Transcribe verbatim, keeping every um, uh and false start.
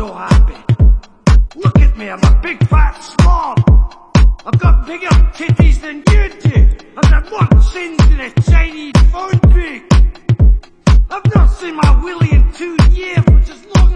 so happy. Look at me, I'm a big fat slob. I've got bigger titties than you do. I've done one sins in a Chinese phone booth. I've not seen my willy in two years, which is long